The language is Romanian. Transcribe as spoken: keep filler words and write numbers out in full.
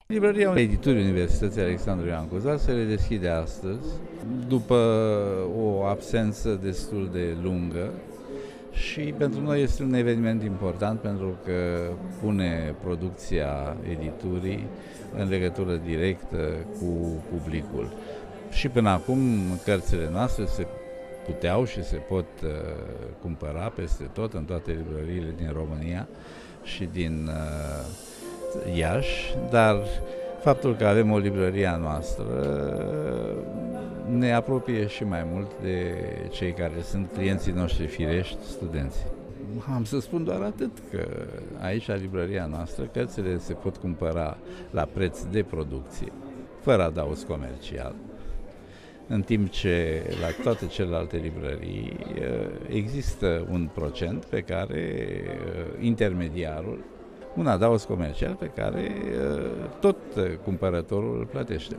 Librăria Editurii Universității Alexandru Ioan Cuzar se redeschide astăzi, după o absență destul de lungă, și pentru noi este un eveniment important pentru că pune producția editurii în legătură directă cu publicul. Și până acum cărțile noastre se puteau și se pot uh, cumpăra peste tot, în toate librăriile din România și din uh, Iași, dar faptul că avem o librărie a noastră ne apropie și mai mult de cei care sunt clienții noștri firești, studenții. Am să spun doar atât, că aici, la librăria noastră, cărțile se pot cumpăra la preț de producție, fără adaos comercial, în timp ce la toate celelalte librării există un procent pe care intermediarul, un adaos comercial pe care tot cumpărătorul îl plătește.